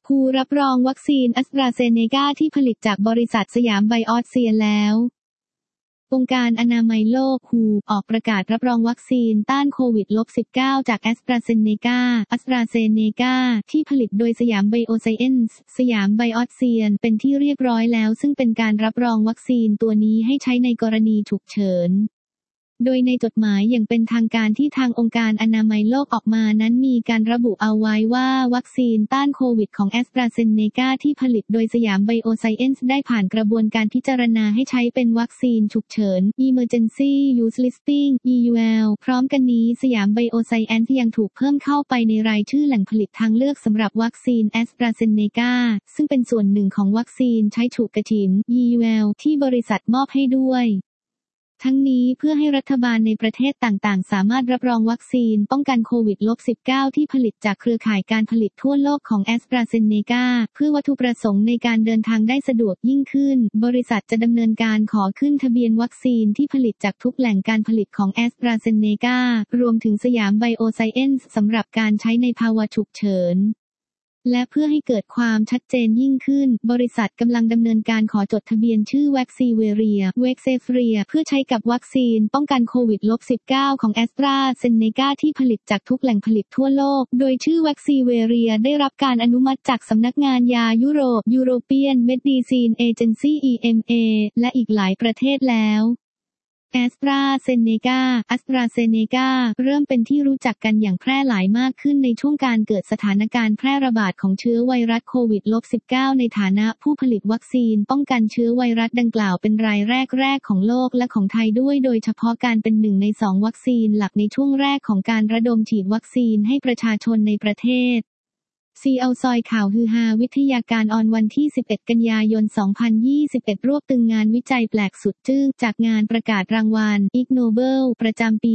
WHO รับรองวัคซีนแอสตราเซเนกาที่ผลิตจากบริษัทสยามไบออสเซียแล้วองค์การอนามัยโลก WHO ออกประกาศรับรองวัคซีนต้านโควิด -19 จากแอสตราเซเนกาที่ผลิตโดยสยามไบโอไซเอนซ์สยามไบออสเซียนเป็นที่เรียบร้อยแล้วซึ่งเป็นการรับรองวัคซีนตัวนี้ให้ใช้ในกรณีฉุกเฉินโดยในจดหมายอย่างเป็นทางการที่ทางองค์การอนามัยโลกออกมานั้นมีการระบุเอาไว้ว่าวัคซีนต้านโควิดของแอสตราเซเนกาที่ผลิตโดยสยามไบโอไซเอนซ์ได้ผ่านกระบวนการพิจารณาให้ใช้เป็นวัคซีนฉุกเฉิน Emergency Use Listing EUL พร้อมกันนี้สยามไบโอไซเอนซ์ยังถูกเพิ่มเข้าไปในรายชื่อแหล่งผลิตทางเลือกสำหรับวัคซีนแอสตราเซเนกาซึ่งเป็นส่วนหนึ่งของวัคซีนใช้ฉุกฉิน EUL ที่บริษัทมอบให้ด้วยทั้งนี้เพื่อให้รัฐบาลในประเทศต่างๆสามารถรับรองวัคซีนป้องกันโควิด -19 ที่ผลิตจากเครือข่ายการผลิตทั่วโลกของแอสตราเซเนกาเพื่อวัตถุประสงค์ในการเดินทางได้สะดวกยิ่งขึ้นบริษัทจะดำเนินการขอขึ้นทะเบียนวัคซีนที่ผลิตจากทุกแหล่งการผลิตของแอสตราเซเนการวมถึงสยามไบโอไซเอนซ์สำหรับการใช้ในภาวะฉุกเฉินและเพื่อให้เกิดความชัดเจนยิ่งขึ้นบริษัทกำลังดำเนินการขอจดทะเบียนชื่อ Vaxzevria เพื่อใช้กับวัคซีนป้องกันโควิด -19 ของแอสตราเซเนกาที่ผลิตจากทุกแหล่งผลิตทั่วโลกโดยชื่อ Vaxzevria ได้รับการอนุมัติจากสำนักงานยายุโรป European Medicines Agency EMA และอีกหลายประเทศแล้วแอสตราเซเนกาเริ่มเป็นที่รู้จักกันอย่างแพร่หลายมากขึ้นในช่วงการเกิดสถานการณ์แพร่ระบาดของเชื้อไวรัสโควิด -19 ในฐานะผู้ผลิตวัคซีนป้องกันเชื้อไวรัสดังกล่าวเป็นรายแรกของโลกและของไทยด้วยโดยเฉพาะการเป็น1 ใน 2วัคซีนหลักในช่วงแรกของการระดมฉีดวัคซีนให้ประชาชนในประเทศเอาซอยข่าวฮือฮาวิทยาการออนวันที่ 11 กันยายน 2021 รวบตึงงานวิจัยแปลกสุดจึ้งจากงานประกาศรางวัล Ig Nobel ประจำปี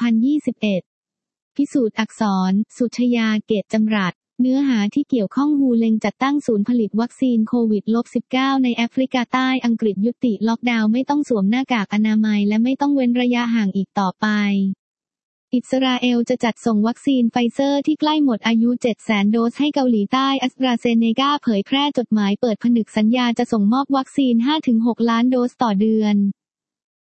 2021 พิสูจน์อักษร สุชยา เกตจำรัดเนื้อหาที่เกี่ยวข้องฮูเล็งจัดตั้งศูนย์ผลิตวัคซีนโควิด -19 ในแอฟริกาใต้อังกฤษยุติล็อกดาวน์ไม่ต้องสวมหน้ากากอนามัยและไม่ต้องเว้นระยะห่างอีกต่อไปอิสราเอลจะจัดส่งวัคซีนไฟเซอร์ที่ใกล้หมดอายุ 700,000 โดสให้เกาหลีใต้แอสตราเซเนกาเผยแพร่จดหมายเปิดผนึกสัญญาจะส่งมอบวัคซีน 5-6 ล้านโดสต่อเดือน